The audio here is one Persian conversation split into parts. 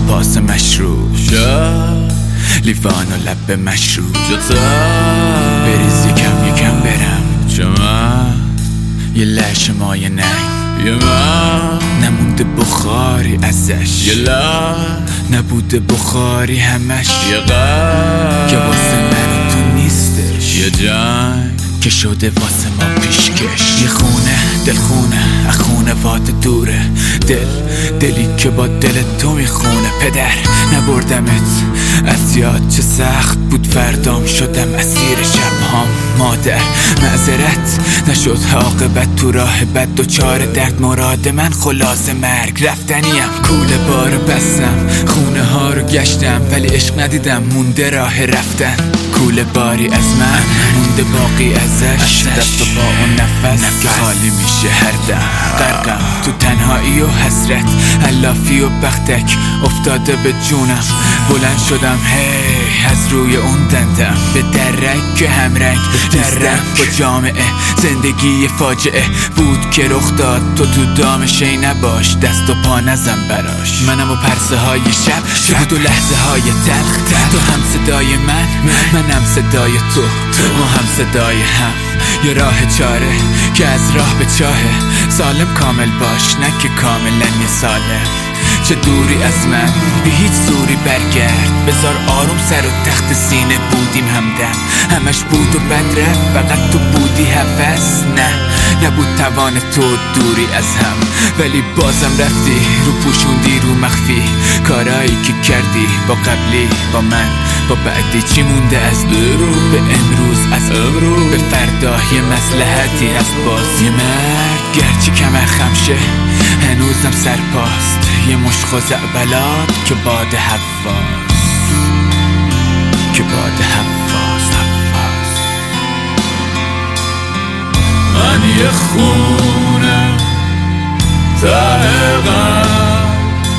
پاس مشروب لیوان و لب مشروب بریز یکم برم یه لش مای ننگ نمونده بخاری ازش نبوده بخاری همش که واسه من تو نیستش یه جنگ که شده واسه ما پیشکش یه خونه دلخونه اخونه وات دوره دلی که با دل تو میخونه پدر نبردمت از یاد چه سخت بود فردام شدم اسیر شبهام مادر معذرت نشد عاقبت تو راه بد دوچار درد مراد من خلاص مرگ رفتنیم کوله بارو بستم خونه ها رو گشتم ولی عشق ندیدم مونده راه رفتن کوله باری از من مونده باقی ازش دست و پا و نفس خالی میشه هر دم غرقم تو تنهایی و حسرت علافی و بختک افتاده به جونم بلند شدم هی از روی اون دندم به درک که همرنگ درم با جامعه زندگی فاجعه بود که رخ داد تو دام شی نباش دست و پا نزن براش منم و پرسه های شب بود و لحظه های تلخ تو هم صدای منم صدای تو ما هم صدای هم یه راه چاره که از راه به چاهه سالم کامل باش نه که کاملا یه سالم چه دوری از من به هیچ زوری برگرد بذار آروم سر و تخت سینه بودیم همدم همش بود و بد رفت فقط تو بودی هوس نه نبود توان تو دوری از هم ولی بازم رفتی رو پوشوندی رو مخفی کارایی که کردی با قبلی با من با بعدی چی مونده از درو به امروز از امروز به فردا یه مصلحتی هست باز یه مرگ گرچه کمر خمشه هنوزم سرپاست یه مشت خزعبلات که باد حواس که باد حواس من یه خونه ته غم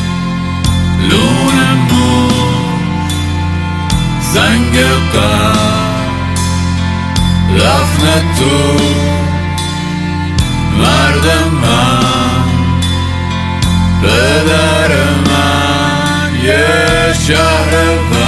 لون مو زنگ غم رفت تو مرد من پدر من یه شهر